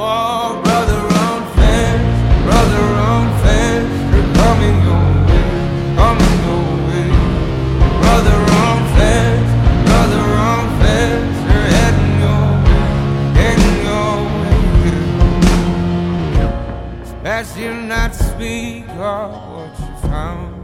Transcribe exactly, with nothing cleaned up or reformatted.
Oh, brother, run fast, brother, run fast. They're coming your way, coming your way. Brother, run fast, brother, run fast. They're heading your way, heading your way. It's best you not to speak of what you found.